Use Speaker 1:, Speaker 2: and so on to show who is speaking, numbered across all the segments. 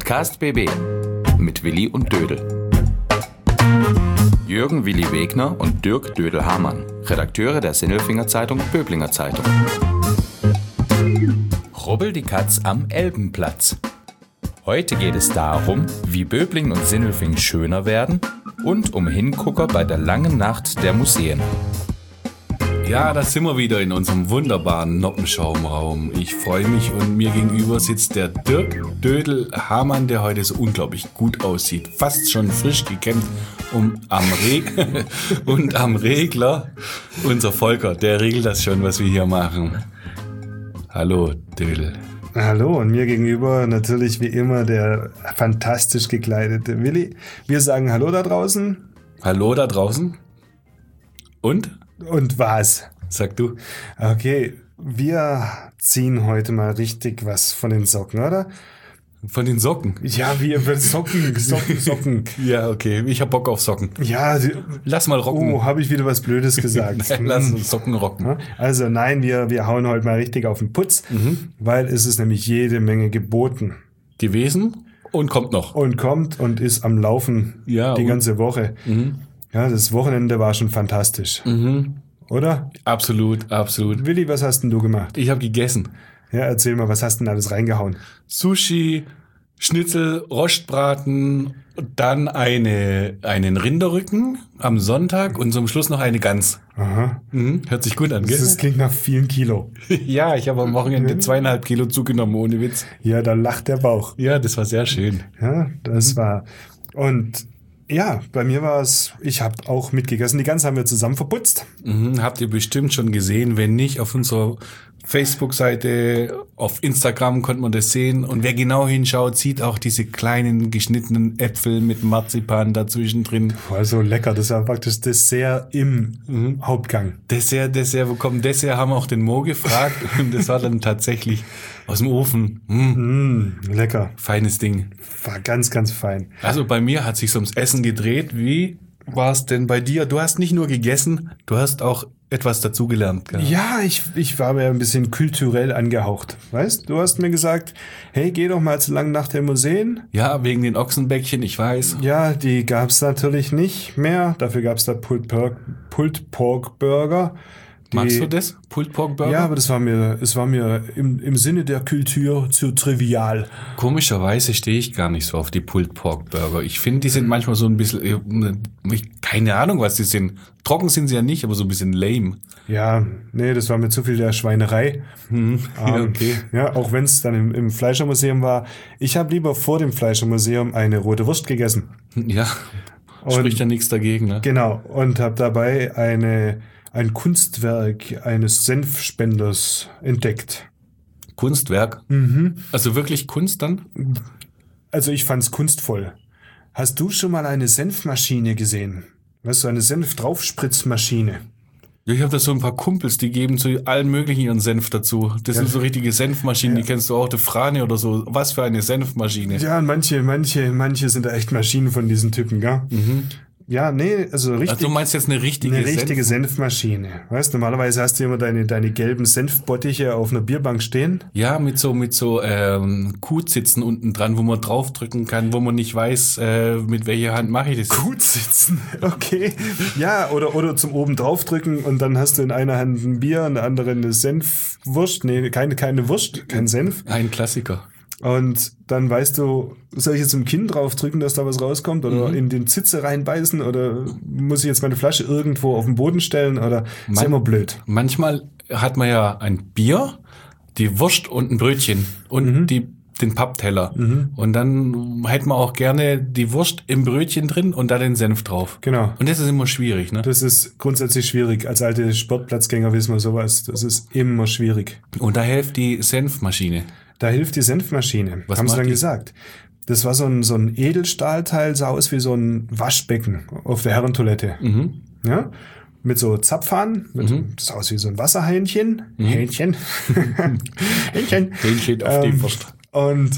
Speaker 1: Podcast BB mit Willi und Dödel. Jürgen Willi Wegner und Dirk Dödel-Hamann, Redakteure der Sinnelfinger Zeitung Böblinger Zeitung. Rubbel die Katz am Elbenplatz. Heute geht es darum, wie Böblingen und Sinnelfingen schöner werden und um Hingucker bei der langen Nacht der Museen.
Speaker 2: Ja, da sind wir wieder in unserem wunderbaren Noppenschaumraum. Ich freue mich und mir gegenüber sitzt der Dirk Dödel-Hamann, der heute so unglaublich gut aussieht. Fast schon frisch gekämmt und am Regler unser Volker, der regelt das schon, was wir hier machen. Hallo Dödel.
Speaker 3: Hallo, und mir gegenüber natürlich wie immer der fantastisch gekleidete Willi. Wir sagen Hallo da draußen.
Speaker 2: Hallo da draußen. Und?
Speaker 3: Und was?
Speaker 2: Sag du.
Speaker 3: Okay, wir ziehen heute mal richtig was von den Socken, oder?
Speaker 2: Von den Socken?
Speaker 3: Ja, Socken.
Speaker 2: Ja, okay, ich hab Bock auf Socken.
Speaker 3: Ja,
Speaker 2: lass mal rocken.
Speaker 3: Oh, habe ich wieder was Blödes gesagt.
Speaker 2: Lass uns Socken rocken.
Speaker 3: Also nein, wir hauen heute mal richtig auf den Putz, weil es ist nämlich jede Menge geboten.
Speaker 2: Gewesen und kommt noch.
Speaker 3: Und kommt und ist am Laufen die ganze Woche. Ja, das Wochenende war schon fantastisch. Oder?
Speaker 2: Absolut, absolut.
Speaker 3: Willi, was hast denn du gemacht?
Speaker 2: Ich habe gegessen.
Speaker 3: Ja, erzähl mal, was hast denn alles reingehauen?
Speaker 2: Sushi, Schnitzel, Rostbraten, dann einen Rinderrücken am Sonntag und zum Schluss noch eine Gans.
Speaker 3: Aha.
Speaker 2: Hört sich gut an, gell?
Speaker 3: Das klingt nach vielen Kilo.
Speaker 2: Ja, ich habe am Wochenende 2,5 Kilo zugenommen, ohne Witz.
Speaker 3: Ja, da lacht der Bauch.
Speaker 2: Ja, das war sehr schön.
Speaker 3: Ja, das war... Und... Ja, bei mir war es, ich habe auch mitgegessen. Die Gans haben wir zusammen verputzt.
Speaker 2: Habt ihr bestimmt schon gesehen. Wenn nicht, auf unserer Facebook-Seite, auf Instagram konnte man das sehen. Und wer genau hinschaut, sieht auch diese kleinen geschnittenen Äpfel mit Marzipan dazwischen drin.
Speaker 3: War so lecker. Das war praktisch Dessert im Hauptgang.
Speaker 2: Dessert, wo kommt Dessert? Haben wir auch den Mo gefragt. Und das war dann tatsächlich aus dem Ofen.
Speaker 3: Lecker.
Speaker 2: Feines Ding.
Speaker 3: War ganz, ganz fein.
Speaker 2: Also bei mir hat sich's ums Essen gedreht. Wie war es denn bei dir? Du hast nicht nur gegessen, du hast auch etwas dazugelernt. Gell?
Speaker 3: Ja, ich war mir ein bisschen kulturell angehaucht. Weißt, du hast mir gesagt, hey, geh doch mal zur langen Nacht der Museen.
Speaker 2: Ja, wegen den Ochsenbäckchen, ich weiß.
Speaker 3: Ja, die gab's natürlich nicht mehr. Dafür gab's da Pulled Pork Burger.
Speaker 2: Magst du das? Pulled Pork Burger?
Speaker 3: Ja, aber es war mir im Sinne der Kultur zu trivial.
Speaker 2: Komischerweise stehe ich gar nicht so auf die Pulled Pork Burger. Ich finde, die sind manchmal so ein bisschen, keine Ahnung, was die sind. Trocken sind sie ja nicht, aber so ein bisschen lame.
Speaker 3: Ja, nee, das war mir zu viel der Schweinerei.
Speaker 2: Ja, okay.
Speaker 3: Ja, auch wenn es dann im Fleischermuseum war. Ich habe lieber vor dem Fleischermuseum eine rote Wurst gegessen.
Speaker 2: Ja, spricht ja nichts dagegen. Ne?
Speaker 3: Genau, und habe dabei ein Kunstwerk eines Senfspenders entdeckt.
Speaker 2: Kunstwerk? Also wirklich Kunst dann?
Speaker 3: Also ich fand's kunstvoll. Hast du schon mal eine Senfmaschine gesehen? Weißt du, eine Senf-Draufspritzmaschine?
Speaker 2: Ja, ich habe da so ein paar Kumpels, die geben zu allen möglichen ihren Senf dazu. Das sind so richtige Senfmaschinen, die kennst du auch, die Frane oder so. Was für eine Senfmaschine.
Speaker 3: Ja, und manche sind da echt Maschinen von diesen Typen, gell? Ja, nee, also richtig.
Speaker 2: Also du meinst jetzt eine richtige
Speaker 3: Senfmaschine. Weißt, normalerweise hast du immer deine gelben Senfbottiche auf einer Bierbank stehen.
Speaker 2: Ja, mit so Kuhzitzen unten dran, wo man draufdrücken kann, wo man nicht weiß, mit welcher Hand mache ich das.
Speaker 3: Kuhzitzen, okay. Ja, oder zum oben draufdrücken und dann hast du in einer Hand ein Bier, in der anderen eine Senfwurst. Nee, keine Wurst, kein Senf.
Speaker 2: Ein Klassiker.
Speaker 3: Und dann weißt du, soll ich jetzt im Kinn draufdrücken, dass da was rauskommt oder in den Zitze reinbeißen oder muss ich jetzt meine Flasche irgendwo auf den Boden stellen oder ist immer blöd.
Speaker 2: Manchmal hat man ja ein Bier, die Wurst und ein Brötchen und den Pappteller. Und dann hätte man auch gerne die Wurst im Brötchen drin und da den Senf drauf.
Speaker 3: Genau.
Speaker 2: Und das ist immer schwierig, ne?
Speaker 3: Das ist grundsätzlich schwierig. Als alte Sportplatzgänger wissen wir sowas. Das ist immer schwierig.
Speaker 2: Und da hilft die Senfmaschine.
Speaker 3: Da hilft die Senfmaschine.
Speaker 2: Was
Speaker 3: haben sie dann
Speaker 2: die?
Speaker 3: gesagt. Das war so ein Edelstahlteil, sah aus wie so ein Waschbecken auf der Herrentoilette. Ja? Mit so Zapfhahn, das sah aus wie so ein Wasserhähnchen. Hähnchen.
Speaker 2: Hähnchen auf die Wurst.
Speaker 3: Und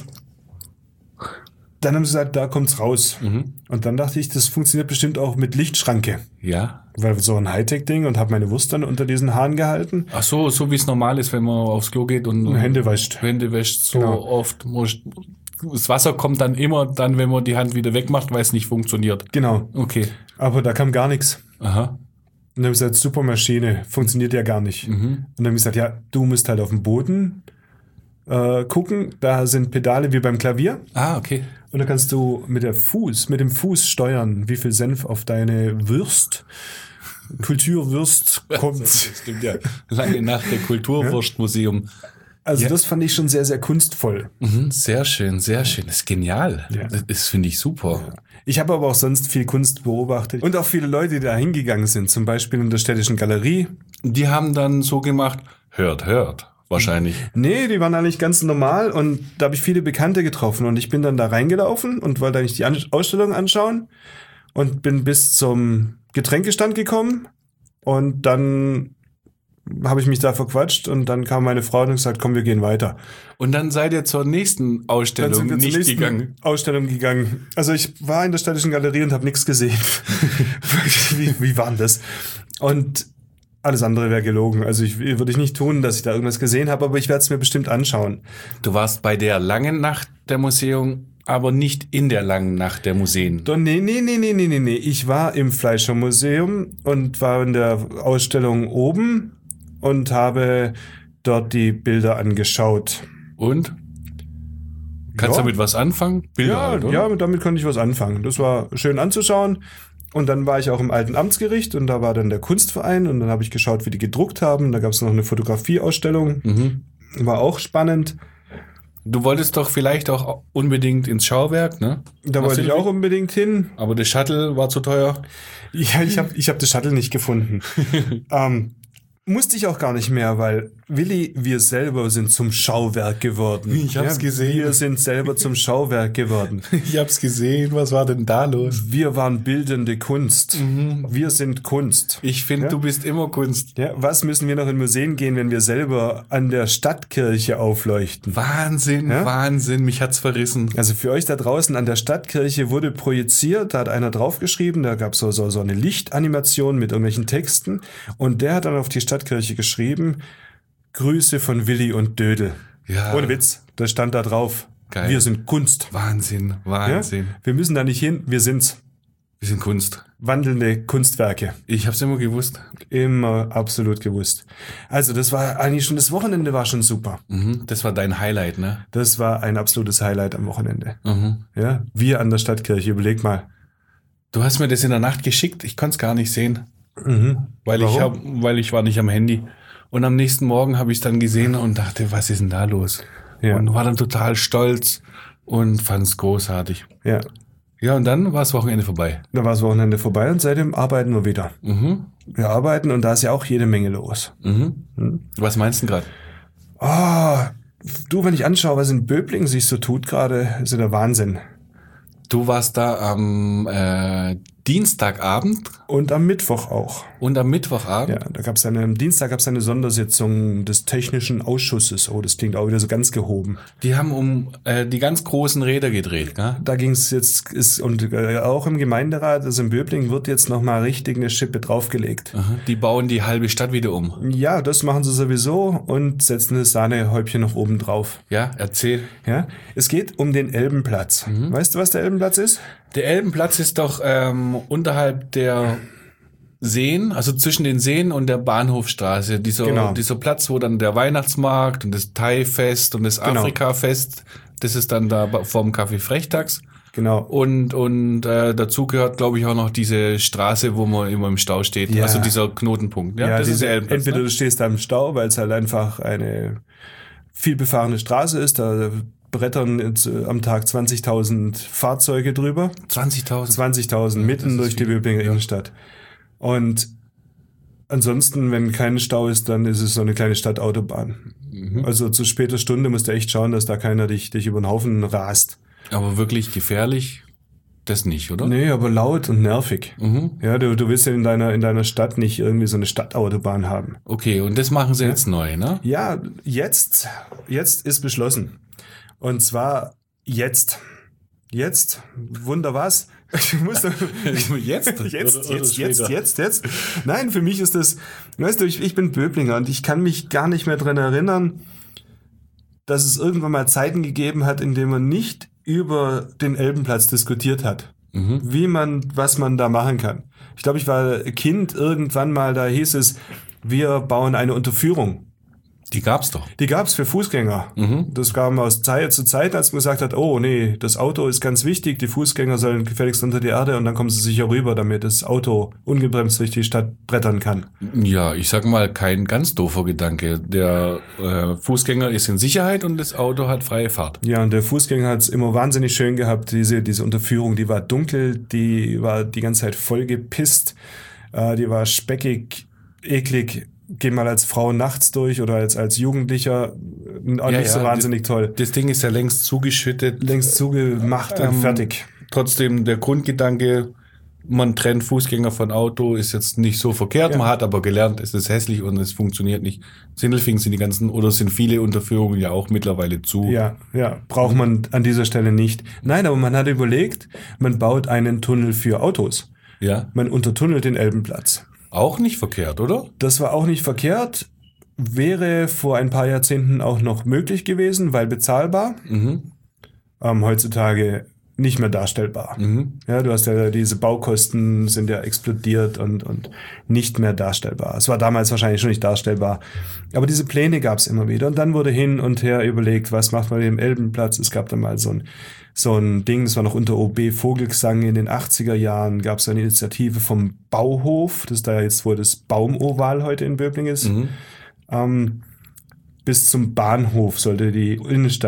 Speaker 3: dann haben sie gesagt, da kommt's raus. Und dann dachte ich, das funktioniert bestimmt auch mit Lichtschranke.
Speaker 2: Ja.
Speaker 3: Weil so ein Hightech-Ding und habe meine Wurst dann unter diesen Hahn gehalten.
Speaker 2: Ach so wie es normal ist, wenn man aufs Klo geht und
Speaker 3: Hände wäscht.
Speaker 2: So
Speaker 3: Genau.
Speaker 2: oft muss das Wasser kommt dann immer dann, wenn man die Hand wieder wegmacht, weil es nicht funktioniert.
Speaker 3: Genau.
Speaker 2: Okay.
Speaker 3: Aber da kam gar nichts.
Speaker 2: Aha.
Speaker 3: Und dann habe ich gesagt, super Maschine, funktioniert ja gar nicht. Und dann habe ich gesagt, ja, du musst halt auf den Boden gucken, da sind Pedale wie beim Klavier.
Speaker 2: Ah, okay.
Speaker 3: Und dann kannst du mit dem Fuß steuern, wie viel Senf auf deine Kulturwürst kommt.
Speaker 2: Das stimmt ja. Lange nach der Kulturwurstmuseum.
Speaker 3: Also das fand ich schon sehr, sehr kunstvoll.
Speaker 2: Sehr schön, sehr schön. Das ist genial.
Speaker 3: Ja.
Speaker 2: Das finde ich super.
Speaker 3: Ja. Ich habe aber auch sonst viel Kunst beobachtet und auch viele Leute, die da hingegangen sind, zum Beispiel in der Städtischen Galerie.
Speaker 2: Die haben dann so gemacht, hört, wahrscheinlich.
Speaker 3: Nee, die waren eigentlich ganz normal und da habe ich viele Bekannte getroffen und ich bin dann da reingelaufen und wollte eigentlich die Ausstellung anschauen und bin bis zum Getränkestand gekommen und dann habe ich mich da verquatscht und dann kam meine Frau und hat gesagt, komm, wir gehen weiter.
Speaker 2: Und dann seid ihr zur nächsten Ausstellung
Speaker 3: Dann sind wir zur
Speaker 2: nicht
Speaker 3: nächsten
Speaker 2: gegangen.
Speaker 3: Ausstellung gegangen. Also ich war in der Städtischen Galerie und habe nichts gesehen. wie war denn das? Und alles andere wäre gelogen. Also würde ich nicht tun, dass ich da irgendwas gesehen habe, aber ich werde es mir bestimmt anschauen.
Speaker 2: Du warst bei der langen Nacht der Museum, aber nicht in der langen Nacht der Museen.
Speaker 3: Nee. Ich war im Fleischermuseum und war in der Ausstellung oben und habe dort die Bilder angeschaut.
Speaker 2: Und? Kannst du
Speaker 3: Ja.
Speaker 2: damit was anfangen? Bilder halt, oder?
Speaker 3: Ja, damit konnte ich was anfangen. Das war schön anzuschauen. Und dann war ich auch im alten Amtsgericht und da war dann der Kunstverein und dann habe ich geschaut, wie die gedruckt haben. Da gab es noch eine Fotografieausstellung. War auch spannend.
Speaker 2: Du wolltest doch vielleicht auch unbedingt ins Schauwerk, ne?
Speaker 3: Da wollte ich auch unbedingt hin.
Speaker 2: Aber der Shuttle war zu teuer.
Speaker 3: Ja, ich hab das Shuttle nicht gefunden. Musste ich auch gar nicht mehr, weil Willi, wir selber sind zum Schauwerk geworden.
Speaker 2: Ich hab's gesehen.
Speaker 3: Wir sind selber zum Schauwerk geworden.
Speaker 2: Ich hab's gesehen. Was war denn da los?
Speaker 3: Wir waren bildende Kunst. Wir sind Kunst.
Speaker 2: Ich finde,
Speaker 3: Ja?
Speaker 2: du bist immer Kunst.
Speaker 3: Ja, was müssen wir noch in Museen gehen, wenn wir selber an der Stadtkirche aufleuchten?
Speaker 2: Wahnsinn,
Speaker 3: Ja?
Speaker 2: Wahnsinn. Mich hat's verrissen.
Speaker 3: Also für euch da draußen an der Stadtkirche wurde projiziert, da hat einer draufgeschrieben, da gab es so eine Lichtanimation mit irgendwelchen Texten und der hat dann auf die Stadtkirche geschrieben, Grüße von Willi und Dödel.
Speaker 2: Ja.
Speaker 3: Ohne Witz, das stand da drauf.
Speaker 2: Geil.
Speaker 3: Wir sind Kunst.
Speaker 2: Wahnsinn,
Speaker 3: Ja?
Speaker 2: Wahnsinn.
Speaker 3: Wir müssen da nicht hin, wir sind's.
Speaker 2: Wir sind Kunst.
Speaker 3: Wandelnde Kunstwerke.
Speaker 2: Ich hab's immer gewusst.
Speaker 3: Immer absolut gewusst. Also das war eigentlich schon, das Wochenende war schon super.
Speaker 2: Das war dein Highlight, ne?
Speaker 3: Das war ein absolutes Highlight am Wochenende.
Speaker 2: Mhm.
Speaker 3: Ja, wir an der Stadtkirche, überleg mal.
Speaker 2: Du hast mir das in der Nacht geschickt. Ich konnte es gar nicht sehen.
Speaker 3: Mhm.
Speaker 2: Weil ich war nicht am Handy. Und am nächsten Morgen habe ich es dann gesehen und dachte, was ist denn da los?
Speaker 3: Ja.
Speaker 2: Und war dann total stolz und fand es großartig.
Speaker 3: Ja,
Speaker 2: Ja, und dann war das Wochenende vorbei.
Speaker 3: da war das Wochenende vorbei und seitdem arbeiten wir wieder. Wir arbeiten und da ist ja auch jede Menge los.
Speaker 2: Was meinst du gerade?
Speaker 3: Du, wenn ich anschaue, was in Böblingen sich so tut gerade, ist ja der Wahnsinn.
Speaker 2: Du warst da am Dienstagabend
Speaker 3: Und am Mittwoch auch.
Speaker 2: und am Mittwochabend.
Speaker 3: Ja, da gab's am Dienstag gab es eine Sondersitzung des Technischen Ausschusses. Oh, das klingt auch wieder so ganz gehoben.
Speaker 2: Die haben um die ganz großen Räder gedreht, gell?
Speaker 3: Da ging es jetzt, und auch im Gemeinderat, also in Böblingen, wird jetzt nochmal richtig eine Schippe draufgelegt.
Speaker 2: Aha. Die bauen die halbe Stadt wieder um.
Speaker 3: Ja, das machen sie sowieso und setzen das Sahnehäubchen noch oben drauf.
Speaker 2: Ja, erzähl.
Speaker 3: Ja, es geht um den Elbenplatz. Weißt du, was der Elbenplatz ist?
Speaker 2: Der Elbenplatz ist doch unterhalb der Seen, also zwischen den Seen und der Bahnhofstraße.
Speaker 3: Genau.
Speaker 2: Dieser Platz, wo dann der Weihnachtsmarkt und das Thai-Fest und das
Speaker 3: Genau.
Speaker 2: Afrika-Fest, das ist dann da vorm Café Frechtags.
Speaker 3: Genau.
Speaker 2: Und dazu gehört, glaube ich, auch noch diese Straße, wo man immer im Stau steht.
Speaker 3: Ja.
Speaker 2: Also dieser Knotenpunkt. Ja, das ist der Elbenplatz.
Speaker 3: entweder
Speaker 2: Ne?
Speaker 3: du stehst da im Stau, weil es halt einfach eine viel befahrene Straße ist, da brettern jetzt, am Tag 20.000 Fahrzeuge drüber.
Speaker 2: 20.000.
Speaker 3: 20.000 mitten
Speaker 2: ist
Speaker 3: durch die
Speaker 2: viel.
Speaker 3: Böblinger
Speaker 2: Ja.
Speaker 3: Innenstadt. Und ansonsten, wenn kein Stau ist, dann ist es so eine kleine Stadtautobahn. Also zu später Stunde musst du echt schauen, dass da keiner dich über den Haufen rast.
Speaker 2: Aber wirklich gefährlich, das nicht, oder?
Speaker 3: Nee, aber laut und nervig. Ja, du willst ja in deiner Stadt nicht irgendwie so eine Stadtautobahn haben.
Speaker 2: Okay, und das machen sie jetzt neu, ne?
Speaker 3: Ja, jetzt ist beschlossen. Und zwar jetzt. Jetzt? Wunder was? Ich muss doch,
Speaker 2: Jetzt?
Speaker 3: jetzt. Nein, für mich ist das, weißt du, ich bin Böblinger und ich kann mich gar nicht mehr dran erinnern, dass es irgendwann mal Zeiten gegeben hat, in denen man nicht über den Elbenplatz diskutiert hat. Was man da machen kann. Ich glaube, ich war Kind irgendwann mal, da hieß es, wir bauen eine Unterführung.
Speaker 2: Die gab's doch.
Speaker 3: Die gab's für Fußgänger. Das kam aus Zeit zu Zeit, als man gesagt hat, oh nee, das Auto ist ganz wichtig, die Fußgänger sollen gefälligst unter die Erde und dann kommen sie sicher rüber, damit das Auto ungebremst durch die Stadt brettern kann.
Speaker 2: Ja, ich sag mal, kein ganz doofer Gedanke. Der Fußgänger ist in Sicherheit und das Auto hat freie Fahrt.
Speaker 3: Ja, und der Fußgänger hat's immer wahnsinnig schön gehabt, diese Unterführung, die war dunkel, die war die ganze Zeit voll gepisst, die war speckig, eklig. Geh mal als Frau nachts durch oder als Jugendlicher, auch nicht so wahnsinnig toll.
Speaker 2: Das Ding ist ja längst zugeschüttet.
Speaker 3: Längst zugemacht und fertig.
Speaker 2: Trotzdem der Grundgedanke, man trennt Fußgänger von Auto, ist jetzt nicht so verkehrt. Ja. Man hat aber gelernt, es ist hässlich und es funktioniert nicht. Sindelfingen sind viele Unterführungen ja auch mittlerweile zu.
Speaker 3: Ja, braucht man an dieser Stelle nicht. Nein, aber man hat überlegt, man baut einen Tunnel für Autos.
Speaker 2: Ja.
Speaker 3: Man untertunnelt den Elbenplatz.
Speaker 2: Auch nicht verkehrt, oder?
Speaker 3: Das war auch nicht verkehrt. Wäre vor ein paar Jahrzehnten auch noch möglich gewesen, weil bezahlbar. Heutzutage nicht mehr darstellbar. Ja, du hast ja diese Baukosten sind ja explodiert und nicht mehr darstellbar. Es war damals wahrscheinlich schon nicht darstellbar. Aber diese Pläne gab es immer wieder. Und dann wurde hin und her überlegt, was macht man mit dem Elbenplatz? Es gab dann mal so ein Ding, das war noch unter OB Vogelsang in den 80er Jahren, gab es eine Initiative vom Bauhof, das ist da jetzt, wo das Baumoval heute in Böbling ist. Bis zum Bahnhof sollte die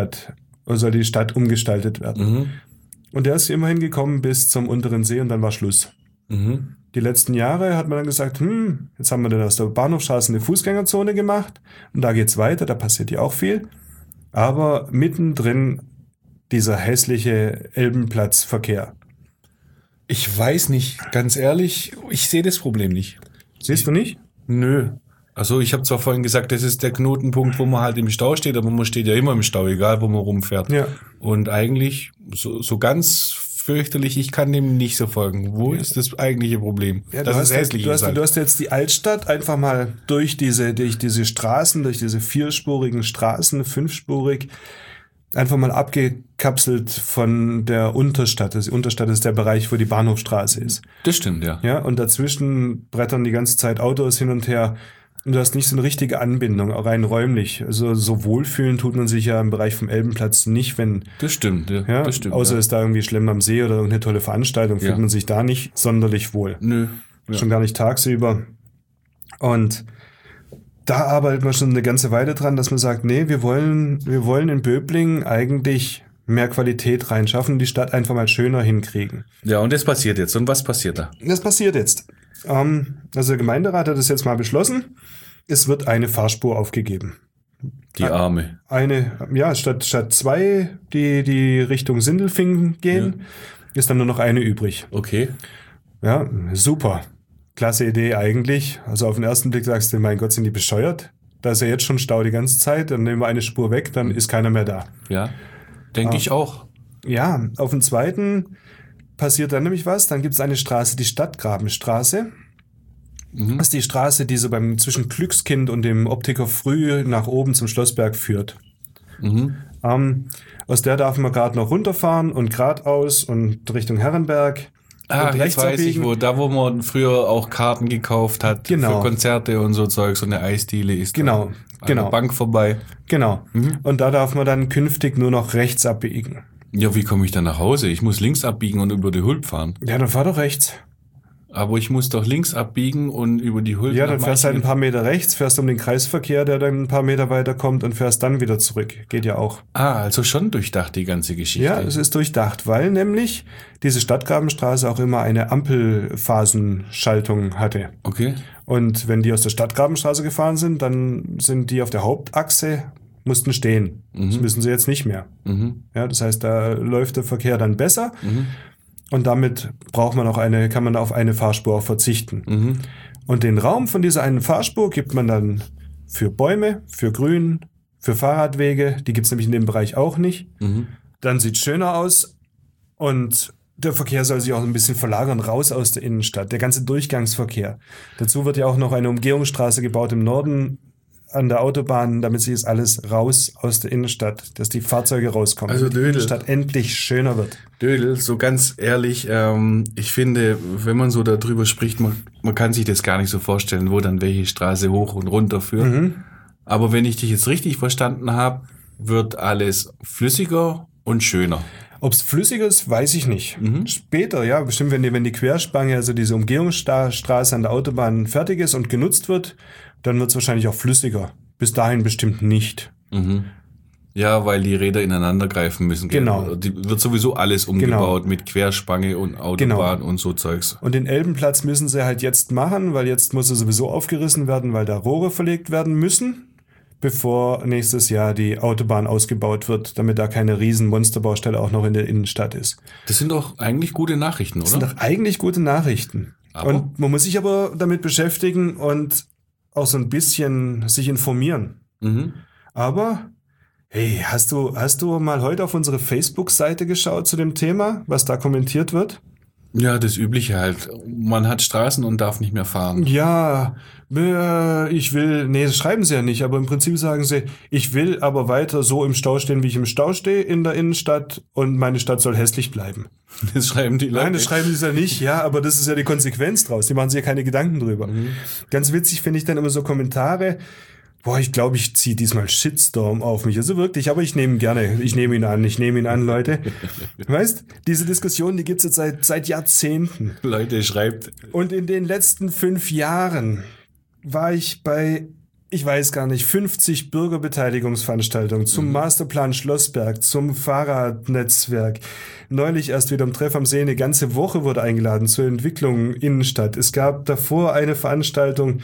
Speaker 3: Stadt umgestaltet werden. Und der ist immerhin gekommen bis zum unteren See und dann war Schluss. Die letzten Jahre hat man dann gesagt, jetzt haben wir dann aus der Bahnhofstraße eine Fußgängerzone gemacht und da geht's weiter, da passiert ja auch viel. Aber mittendrin dieser hässliche Elbenplatzverkehr.
Speaker 2: Ich weiß nicht, ganz ehrlich, ich sehe das Problem nicht.
Speaker 3: Siehst du nicht?
Speaker 2: Nö. Also ich habe zwar vorhin gesagt, das ist der Knotenpunkt, wo man halt im Stau steht, aber man steht ja immer im Stau, egal wo man rumfährt.
Speaker 3: Ja.
Speaker 2: Und eigentlich so ganz fürchterlich, ich kann dem nicht so folgen. Wo ist das eigentliche Problem?
Speaker 3: Ja, du hast jetzt die Altstadt einfach mal durch diese Straßen, durch diese 4-spurigen Straßen, 5-spurig, einfach mal abgekapselt von der Unterstadt. Die Unterstadt ist der Bereich, wo die Bahnhofstraße ist.
Speaker 2: Das stimmt, ja.
Speaker 3: Ja, und dazwischen brettern die ganze Zeit Autos hin und her. Und du hast nicht so eine richtige Anbindung, auch rein räumlich. Also so wohlfühlen tut man sich ja im Bereich vom Elbenplatz nicht, wenn...
Speaker 2: Das stimmt, ja. Das stimmt,
Speaker 3: außer ist da irgendwie Schlemm am See oder irgendeine tolle Veranstaltung, fühlt man sich da nicht sonderlich wohl.
Speaker 2: Nö. Ja.
Speaker 3: Schon gar nicht tagsüber. Und da arbeitet man schon eine ganze Weile dran, dass man sagt, nee, wir wollen in Böbling eigentlich mehr Qualität reinschaffen, die Stadt einfach mal schöner hinkriegen.
Speaker 2: Ja, und das passiert jetzt. Und was passiert da?
Speaker 3: Das passiert jetzt. Also der Gemeinderat hat das jetzt mal beschlossen. Es wird eine Fahrspur aufgegeben.
Speaker 2: Die Arme.
Speaker 3: Statt 2, die Richtung Sindelfingen gehen, ist dann nur noch eine übrig.
Speaker 2: Okay.
Speaker 3: Ja, super. Klasse Idee eigentlich. Also auf den ersten Blick sagst du, mein Gott, sind die bescheuert? Da ist ja jetzt schon Stau die ganze Zeit, dann nehmen wir eine Spur weg, dann ist keiner mehr da.
Speaker 2: Ja, denke ich auch.
Speaker 3: Ja, auf dem zweiten passiert dann nämlich was. Dann gibt es eine Straße, die Stadtgrabenstraße. Das ist die Straße, die so zwischen Glückskind und dem Optiker Früh nach oben zum Schlossberg führt. Aus der darf man gerade noch runterfahren und geradeaus und Richtung Herrenberg.
Speaker 2: Jetzt weiß ich, wo man früher auch Karten gekauft hat für Konzerte und so Zeug, so eine Eisdiele ist
Speaker 3: genau.
Speaker 2: an der Bank vorbei.
Speaker 3: Genau. Und da darf man dann künftig nur noch rechts abbiegen.
Speaker 2: Ja, wie komme ich dann nach Hause? Ich muss links abbiegen und über die Hulp fahren.
Speaker 3: Ja, dann fahr doch rechts.
Speaker 2: Aber ich muss doch links abbiegen und über die Hulp.
Speaker 3: Ja, dann fährst halt ein paar Meter rechts, fährst um den Kreisverkehr, der dann ein paar Meter weiter kommt und fährst dann wieder zurück. Geht ja auch.
Speaker 2: Also schon durchdacht, die ganze Geschichte.
Speaker 3: Ja, es ist durchdacht, weil nämlich diese Stadtgrabenstraße auch immer eine Ampelphasenschaltung hatte.
Speaker 2: Okay.
Speaker 3: Und wenn die aus der Stadtgrabenstraße gefahren sind, dann sind die auf der Hauptachse, mussten stehen. Das müssen sie jetzt nicht mehr. Ja, das heißt, da läuft der Verkehr dann besser. Und damit kann man auf eine Fahrspur auch verzichten. Und den Raum von dieser einen Fahrspur gibt man dann für Bäume, für Grün, für Fahrradwege. Die gibt's nämlich in dem Bereich auch nicht. Dann sieht's schöner aus. Und der Verkehr soll sich auch ein bisschen verlagern, raus aus der Innenstadt. Der ganze Durchgangsverkehr. Dazu wird ja auch noch eine Umgehungsstraße gebaut im Norden an der Autobahn, damit sich das alles raus aus der Innenstadt, dass die Fahrzeuge rauskommen.
Speaker 2: Also
Speaker 3: die Innenstadt endlich schöner wird.
Speaker 2: Dödel, so ganz ehrlich, ich finde, wenn man so darüber spricht, man kann sich das gar nicht so vorstellen, wo dann welche Straße hoch und runter führt. Aber wenn ich dich jetzt richtig verstanden habe, wird alles flüssiger und schöner.
Speaker 3: Ob es flüssiger ist, weiß ich nicht. Später, ja, bestimmt, wenn die Querspange, also diese Umgehungsstraße an der Autobahn fertig ist und genutzt wird, dann wird es wahrscheinlich auch flüssiger. Bis dahin bestimmt nicht.
Speaker 2: Ja, weil die Räder ineinander greifen müssen.
Speaker 3: Genau.
Speaker 2: Die wird sowieso alles umgebaut mit Querspange und Autobahn und so Zeugs.
Speaker 3: Und den Elbenplatz müssen sie halt jetzt machen, weil jetzt muss er sowieso aufgerissen werden, weil da Rohre verlegt werden müssen, bevor nächstes Jahr die Autobahn ausgebaut wird, damit da keine riesen Monsterbaustelle auch noch in der Innenstadt ist.
Speaker 2: Das sind doch eigentlich gute Nachrichten, oder?
Speaker 3: Das sind doch eigentlich gute Nachrichten. Und man muss sich aber damit beschäftigen und auch so ein bisschen sich informieren. Aber hey, hast du mal heute auf unsere Facebook-Seite geschaut zu dem Thema, was da kommentiert wird?
Speaker 2: Ja, das Übliche halt. Man hat Straßen und darf nicht mehr fahren.
Speaker 3: Ja, das schreiben sie ja nicht, aber im Prinzip sagen sie, ich will aber weiter so im Stau stehen, wie ich im Stau stehe in der Innenstadt und meine Stadt soll hässlich bleiben.
Speaker 2: Das schreiben die Leute.
Speaker 3: Nein, das schreiben sie ja nicht, ja, aber das ist ja die Konsequenz draus. Die machen sich ja keine Gedanken drüber. Ganz witzig finde ich dann immer so Kommentare, ich glaube, ich ziehe diesmal Shitstorm auf mich. Also wirklich, aber ich nehme ihn an, Leute. Weißt, diese Diskussion, die gibt's jetzt seit Jahrzehnten.
Speaker 2: Leute, schreibt.
Speaker 3: Und in den letzten 5 Jahren war ich bei, ich weiß gar nicht, 50 Bürgerbeteiligungsveranstaltungen zum Masterplan Schlossberg, zum Fahrradnetzwerk. Neulich erst wieder im Treff am See, eine ganze Woche wurde eingeladen zur Entwicklung Innenstadt. Es gab davor eine Veranstaltung,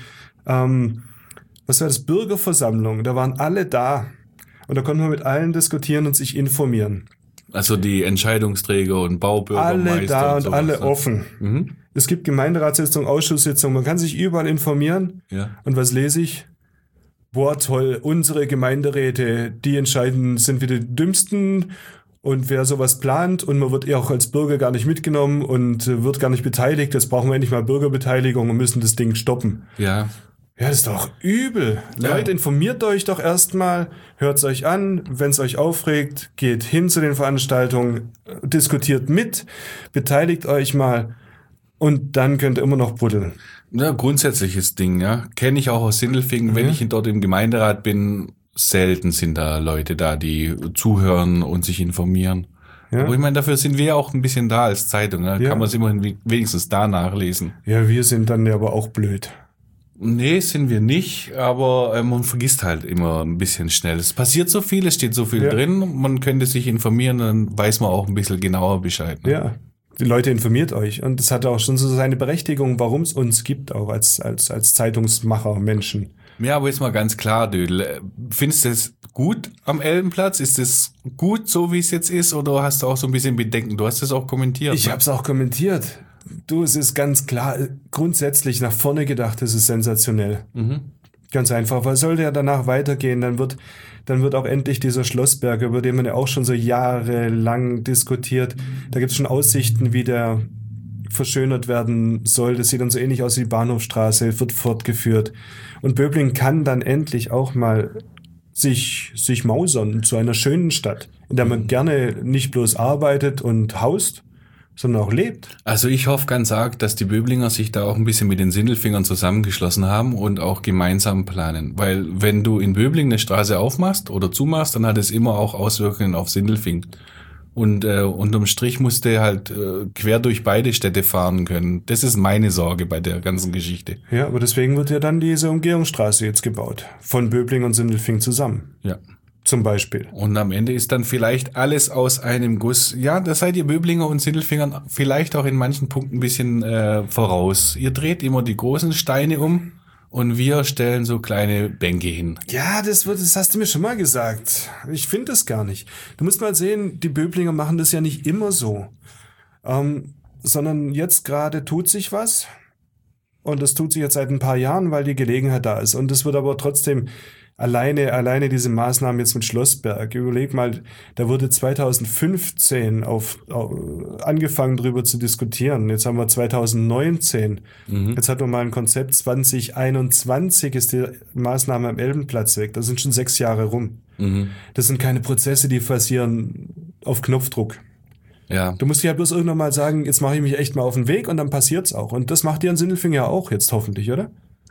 Speaker 3: was war das? Bürgerversammlung. Da waren alle da. Und da konnten wir mit allen diskutieren und sich informieren.
Speaker 2: Also die Entscheidungsträger und Baubürgermeister.
Speaker 3: Alle da und alle
Speaker 2: ne?
Speaker 3: offen. Es gibt Gemeinderatssitzungen, Ausschusssitzungen. Man kann sich überall informieren.
Speaker 2: Ja.
Speaker 3: Und was lese ich? Boah, toll. Unsere Gemeinderäte, die entscheiden, sind wir die Dümmsten. Und wer sowas plant und man wird auch als Bürger gar nicht mitgenommen und wird gar nicht beteiligt. Jetzt brauchen wir endlich mal Bürgerbeteiligung und müssen das Ding stoppen.
Speaker 2: Ja.
Speaker 3: Ja, das ist doch übel. Ja. Leute, informiert euch doch erstmal, hört's euch an, wenn's euch aufregt, geht hin zu den Veranstaltungen, diskutiert mit, beteiligt euch mal und dann könnt ihr immer noch buddeln.
Speaker 2: Ja, grundsätzliches Ding, ja. Kenne ich auch aus Sindelfingen, wenn ich dort im Gemeinderat bin, selten sind da Leute da, die zuhören und sich informieren. Ja. Aber ich meine, dafür sind wir ja auch ein bisschen da als Zeitung, ja. Kann man es immerhin wenigstens da nachlesen.
Speaker 3: Ja, wir sind dann ja aber auch blöd.
Speaker 2: Nee, sind wir nicht, aber man vergisst halt immer ein bisschen schnell. Es passiert so viel, es steht so viel drin, man könnte sich informieren, dann weiß man auch ein bisschen genauer Bescheid. Ne? Ja,
Speaker 3: die Leute informiert euch und das hat auch schon so seine Berechtigung, warum es uns gibt, auch als Zeitungsmacher, Menschen.
Speaker 2: Ja, aber jetzt mal ganz klar, Dödel, findest du es gut am Elbenplatz? Ist es gut, so wie es jetzt ist, oder hast du auch so ein bisschen Bedenken? Du hast es auch kommentiert.
Speaker 3: Ich habe es auch kommentiert. Du, es ist ganz klar, grundsätzlich nach vorne gedacht, es ist sensationell. Ganz einfach, weil sollte ja danach weitergehen, dann wird auch endlich dieser Schlossberg, über den man ja auch schon so jahrelang diskutiert, da gibt es schon Aussichten, wie der verschönert werden soll. Das sieht dann so ähnlich aus wie die Bahnhofstraße, wird fortgeführt. Und Böblingen kann dann endlich auch mal sich mausern zu einer schönen Stadt, in der man gerne nicht bloß arbeitet und haust, sondern auch lebt.
Speaker 2: Also ich hoffe ganz arg, dass die Böblinger sich da auch ein bisschen mit den Sindelfingern zusammengeschlossen haben und auch gemeinsam planen. Weil wenn du in Böblingen eine Straße aufmachst oder zumachst, dann hat es immer auch Auswirkungen auf Sindelfingen. Und unterm Strich musst du halt quer durch beide Städte fahren können. Das ist meine Sorge bei der ganzen Geschichte.
Speaker 3: Ja, aber deswegen wird ja dann diese Umgehungsstraße jetzt gebaut. Von Böblingen und Sindelfingen zusammen.
Speaker 2: Ja.
Speaker 3: Zum Beispiel.
Speaker 2: Und am Ende ist dann vielleicht alles aus einem Guss. Ja, da seid ihr Böblinger und Sindelfingern vielleicht auch in manchen Punkten ein bisschen voraus. Ihr dreht immer die großen Steine um und wir stellen so kleine Bänke hin.
Speaker 3: Ja, das hast du mir schon mal gesagt. Ich finde das gar nicht. Du musst mal sehen, die Böblinger machen das ja nicht immer so. Sondern jetzt gerade tut sich was. Und das tut sich jetzt seit ein paar Jahren, weil die Gelegenheit da ist. Und es wird aber trotzdem Alleine diese Maßnahmen jetzt mit Schlossberg. Überleg mal, da wurde 2015 angefangen drüber zu diskutieren. Jetzt haben wir 2019. Jetzt hat man mal ein Konzept. 2021 ist die Maßnahme am Elbenplatz weg. Da sind schon 6 Jahre rum. Das sind keine Prozesse, die passieren auf Knopfdruck.
Speaker 2: Ja.
Speaker 3: Du musst ja bloß irgendwann mal sagen, jetzt mache ich mich echt mal auf den Weg und dann passiert's auch. Und das macht ihr in Sindelfingen ja auch jetzt hoffentlich, oder?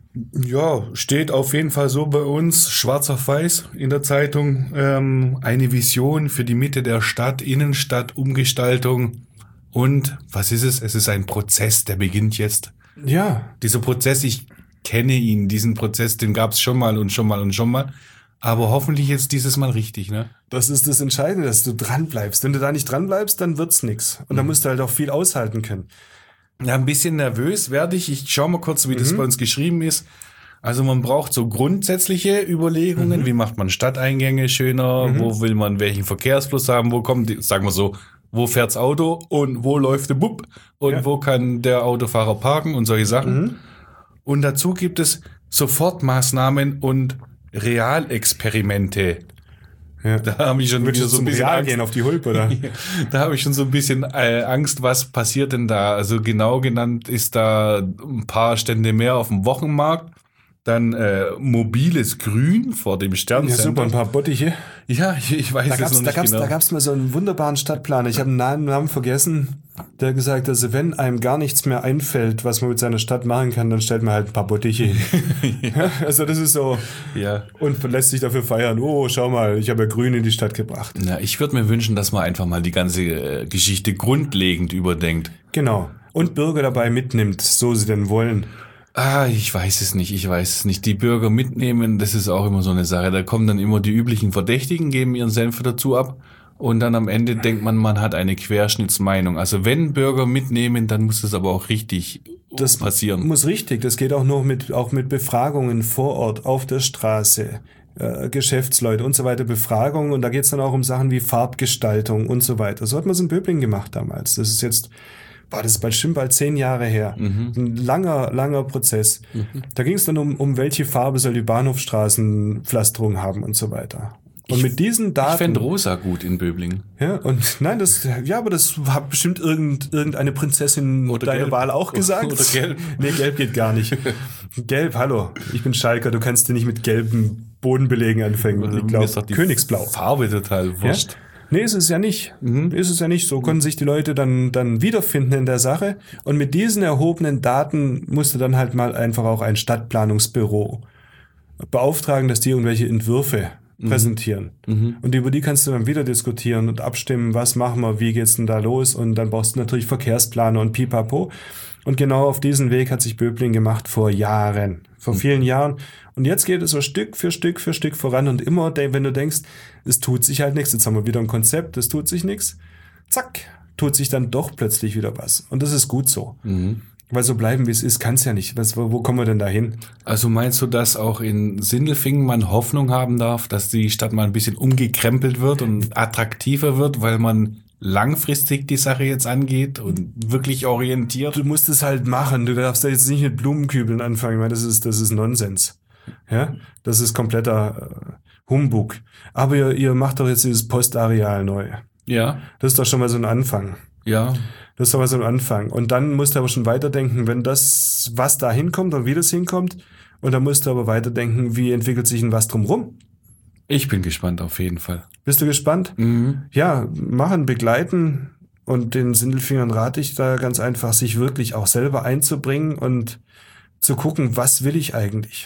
Speaker 2: Ja, steht auf jeden Fall so bei uns, schwarz auf weiß in der Zeitung, eine Vision für die Mitte der Stadt, Innenstadt, Umgestaltung. Und was ist es? Es ist ein Prozess, der beginnt jetzt.
Speaker 3: Ja.
Speaker 2: Dieser Prozess, ich kenne ihn, diesen Prozess, den gab es schon mal und schon mal und schon mal. Aber hoffentlich jetzt dieses Mal richtig, ne?
Speaker 3: Das ist das Entscheidende, dass du dran bleibst. Wenn du da nicht dran bleibst, dann wird's nix. Und dann musst du halt auch viel aushalten können.
Speaker 2: Ja, ein bisschen nervös werde ich. Ich schau mal kurz, wie das bei uns geschrieben ist. Also man braucht so grundsätzliche Überlegungen. Wie macht man Stadteingänge schöner? Wo will man welchen Verkehrsfluss haben? Wo kommt, sagen wir so, wo fährt's Auto und wo läuft der Bub? Und wo kann der Autofahrer parken und solche Sachen? Und dazu gibt es Sofortmaßnahmen und Realexperimente.
Speaker 3: Ja.
Speaker 2: Da habe ich schon wieder so ein bisschen Angst.
Speaker 3: gehen auf die Hulp, oder?
Speaker 2: Da habe ich schon so ein bisschen Angst, was passiert denn da? Also genau genannt ist da ein paar Stände mehr auf dem Wochenmarkt. Dann mobiles Grün vor dem
Speaker 3: Ja,
Speaker 2: Sterncenter.
Speaker 3: super, ein paar Bottiche.
Speaker 2: Ja, ich weiß es noch nicht genau.
Speaker 3: Da gab's mal so einen wunderbaren Stadtplaner. Ich habe einen Namen vergessen, der gesagt hat, also wenn einem gar nichts mehr einfällt, was man mit seiner Stadt machen kann, dann stellt man halt ein paar Bottiche hin. Ja, also das ist so.
Speaker 2: Ja.
Speaker 3: Und lässt sich dafür feiern. Oh, schau mal, ich habe ja Grün in die Stadt gebracht.
Speaker 2: Na, ich würde mir wünschen, dass man einfach mal die ganze Geschichte grundlegend überdenkt.
Speaker 3: Genau. Und Bürger dabei mitnimmt, so sie denn wollen.
Speaker 2: Ich weiß es nicht. Die Bürger mitnehmen, das ist auch immer so eine Sache. Da kommen dann immer die üblichen Verdächtigen, geben ihren Senf dazu ab. Und dann am Ende denkt man hat eine Querschnittsmeinung. Also wenn Bürger mitnehmen, dann muss das aber auch richtig passieren.
Speaker 3: Muss richtig. Das geht auch noch mit Befragungen vor Ort, auf der Straße, Geschäftsleute und so weiter, Befragungen. Und da geht es dann auch um Sachen wie Farbgestaltung und so weiter. So hat man es in Böblingen gemacht damals. Das ist jetzt... das ist bestimmt bald 10 Jahre her. Ein langer Prozess. Da ging es dann um welche Farbe soll die Bahnhofstraßenpflasterung haben und so weiter. Und mit diesen Daten...
Speaker 2: Ich fände rosa gut in Böblingen.
Speaker 3: Ja, und nein, aber das hat bestimmt irgendeine Prinzessin
Speaker 2: oder
Speaker 3: deiner
Speaker 2: gelb.
Speaker 3: Wahl auch gesagt.
Speaker 2: Oder gelb.
Speaker 3: Nee, gelb geht gar nicht. Gelb, hallo. Ich bin Schalker, du kannst dir nicht mit gelben Bodenbelegen anfangen.
Speaker 2: Also
Speaker 3: ich glaube, Königsblau.
Speaker 2: Farbe total wurscht.
Speaker 3: Ja? Nee, ist es ja nicht. Ist es ja nicht. So konnten sich die Leute dann wiederfinden in der Sache. Und mit diesen erhobenen Daten musste dann halt mal einfach auch ein Stadtplanungsbüro beauftragen, dass die irgendwelche Entwürfe präsentieren. Und über die kannst du dann wieder diskutieren und abstimmen, was machen wir, wie geht's denn da los? Und dann brauchst du natürlich Verkehrsplaner und pipapo. Und genau auf diesen Weg hat sich Böblingen gemacht vor vielen Jahren. Und jetzt geht es so Stück für Stück voran. Und immer, wenn du denkst, es tut sich halt nichts, jetzt haben wir wieder ein Konzept, es tut sich nichts, zack, tut sich dann doch plötzlich wieder was. Und das ist gut so. Weil so bleiben, wie es ist, kann es ja nicht. Wo kommen wir denn da hin?
Speaker 2: Also meinst du, dass auch in Sindelfingen man Hoffnung haben darf, dass die Stadt mal ein bisschen umgekrempelt wird und attraktiver wird, weil man langfristig die Sache jetzt angeht und wirklich orientiert?
Speaker 3: Du musst es halt machen. Du darfst da jetzt nicht mit Blumenkübeln anfangen, weil das ist Nonsens. Ja, das ist kompletter Humbug. Aber ihr macht doch jetzt dieses Postareal neu.
Speaker 2: Ja.
Speaker 3: Das ist doch schon mal so ein Anfang.
Speaker 2: Ja.
Speaker 3: Das ist doch mal so ein Anfang. Und dann musst du aber schon weiterdenken, wenn das, was da hinkommt und wie das hinkommt. Und dann musst du aber weiterdenken, wie entwickelt sich denn was drumrum.
Speaker 2: Ich bin gespannt auf jeden Fall.
Speaker 3: Bist du gespannt? Ja, machen, begleiten. Und den Sindelfingern rate ich da ganz einfach, sich wirklich auch selber einzubringen und zu gucken, was will ich eigentlich?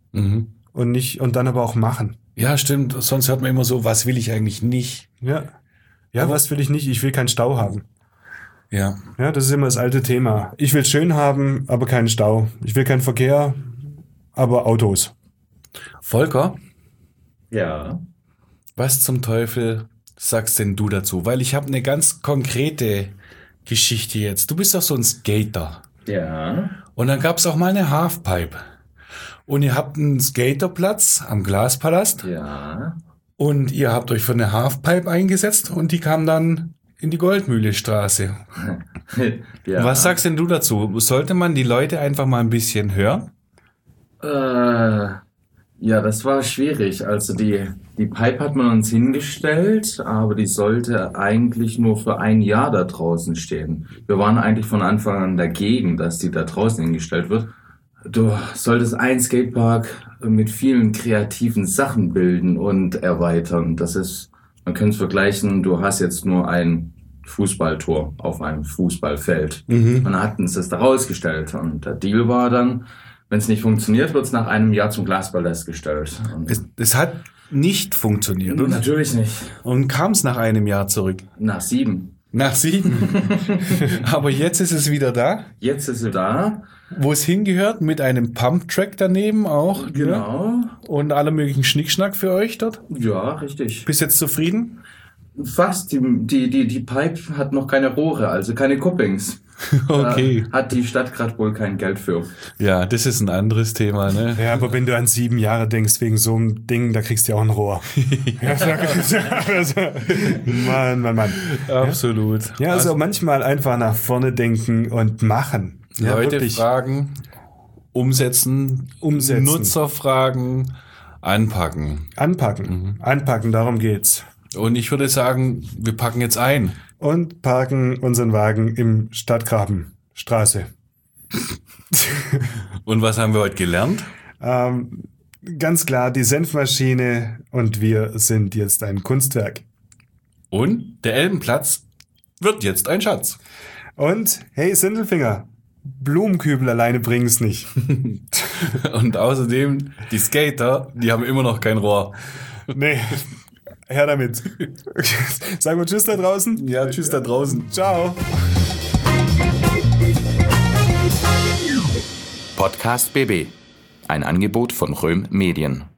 Speaker 3: Und dann aber auch machen.
Speaker 2: Ja, stimmt. Sonst hört man immer so, was will ich eigentlich nicht?
Speaker 3: Ja, was will ich nicht? Ich will keinen Stau haben.
Speaker 2: Ja.
Speaker 3: Ja, das ist immer das alte Thema. Ich will schön haben, aber keinen Stau. Ich will keinen Verkehr, aber Autos.
Speaker 2: Volker?
Speaker 4: Ja.
Speaker 2: Was zum Teufel sagst denn du dazu? Weil ich habe eine ganz konkrete Geschichte jetzt. Du bist doch so ein Skater.
Speaker 4: Ja.
Speaker 2: Und dann gab es auch mal eine Halfpipe. Und ihr habt einen Skaterplatz am Glaspalast.
Speaker 4: Ja.
Speaker 2: Und ihr habt euch für eine Halfpipe eingesetzt und die kam dann in die Goldmühlestraße.
Speaker 4: Ja.
Speaker 2: Was sagst denn du dazu? Sollte man die Leute einfach mal ein bisschen hören?
Speaker 4: Ja, das war schwierig. Also die Pipe hat man uns hingestellt, aber die sollte eigentlich nur für ein Jahr da draußen stehen. Wir waren eigentlich von Anfang an dagegen, dass die da draußen hingestellt wird. Du solltest einen Skatepark mit vielen kreativen Sachen bilden und erweitern. Das ist, man könnte es vergleichen, du hast jetzt nur ein Fußballtor auf einem Fußballfeld. Und dann hatten sie es da rausgestellt. Und der Deal war dann, wenn es nicht funktioniert, wird es nach einem Jahr zum Glasballast gestellt.
Speaker 2: Es hat nicht funktioniert, oder?
Speaker 4: Natürlich nicht.
Speaker 2: Und kam es nach einem Jahr zurück?
Speaker 4: Nach 7.
Speaker 2: Nach 7. Aber jetzt ist es wieder da,
Speaker 4: Jetzt ist sie da.
Speaker 2: wo es hingehört, mit einem Pump-Track daneben auch. Ne?
Speaker 4: Genau.
Speaker 2: Und alle möglichen Schnickschnack für euch dort.
Speaker 4: Ja, richtig.
Speaker 2: Bist jetzt zufrieden?
Speaker 4: Fast. Die Pipe hat noch keine Rohre, also keine Couplings.
Speaker 2: Okay.
Speaker 4: Da hat die Stadt gerade wohl kein Geld für.
Speaker 2: Ja, das ist ein anderes Thema, ne?
Speaker 3: Ja, aber wenn du an 7 Jahre denkst, wegen so einem Ding, da kriegst du ja auch ein Rohr. Mann.
Speaker 2: Absolut.
Speaker 3: Ja, also manchmal einfach nach vorne denken und machen. Ja,
Speaker 2: Leute
Speaker 3: wirklich.
Speaker 2: fragen, umsetzen, Nutzer fragen, anpacken.
Speaker 3: Anpacken, darum geht's.
Speaker 2: Und ich würde sagen, wir packen jetzt ein.
Speaker 3: Und parken unseren Wagen im Stadtgrabenstraße.
Speaker 2: Und was haben wir heute gelernt?
Speaker 3: Ganz klar, die Senfmaschine und wir sind jetzt ein Kunstwerk.
Speaker 2: Und der Elbenplatz wird jetzt ein Schatz.
Speaker 3: Und hey, Sindelfinger, Blumenkübel alleine bringen's nicht.
Speaker 2: Und außerdem, die Skater, die haben immer noch kein Rohr.
Speaker 3: Nee, her damit. Sagen wir Tschüss da draußen.
Speaker 2: Ja, tschüss da draußen.
Speaker 3: Ciao.
Speaker 1: Podcast BB. Ein Angebot von Röhm Medien.